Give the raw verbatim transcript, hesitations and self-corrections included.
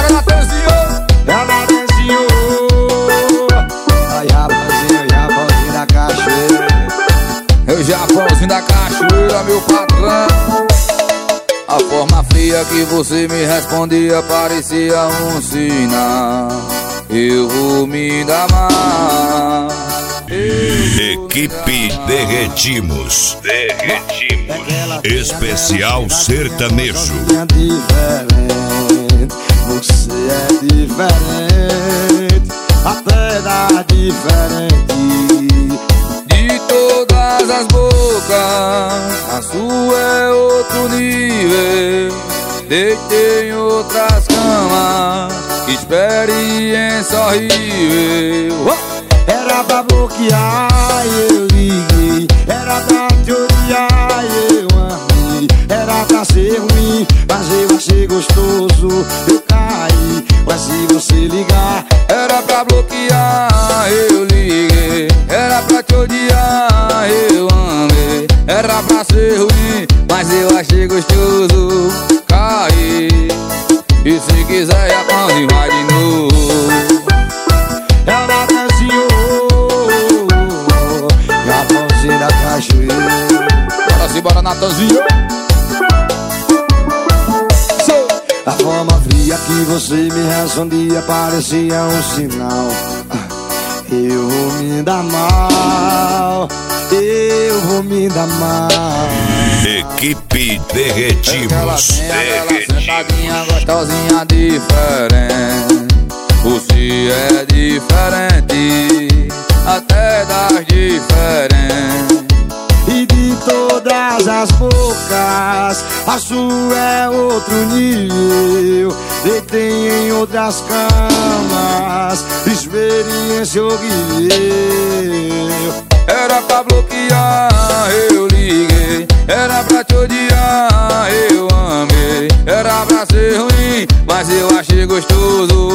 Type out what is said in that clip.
Bora, Natanzinho! É Natanzinho. Ai, Japãozinho, Japãozinho da cachoeira. É o Japãozinho da cachoeira, meu patrão. A forma fria que você me respondia parecia um sinal. Eu vou me dar mal. Equipe Derretimos. Derretimos. Especial sertanejo. Você é diferente, até dá diferente. De todas as bocas, a sua é outro nível. Deitei em outras camas, experiência horrível. Era pra bloquear, eu liguei. Era pra te odiar, eu amei. Era pra ser ruim, mas eu achei gostoso. Eu caí, mas se você ligar, era pra bloquear, eu liguei. Era pra te odiar, eu amei. Era pra ser ruim, mas eu achei gostoso. Caí, e se quiser já pão vai de novo. É o Natanzinho, Japãozinho da cachoeira. Bora se bora, Natanzinho. A forma fria que você me respondia parecia um sinal. Eu vou me dar mal, eu vou me dar mal. Equipe Derretimos. Derretimos. Sentadinha gostosinha diferente. Você é diferente, até das diferentes. E de todas as bocas, a sua é outro nível. Deitei em outras camas, experiência horrível. Era pra bloquear, eu liguei. Era pra te odiar, eu amei. Era pra ser ruim, mas eu achei gostoso.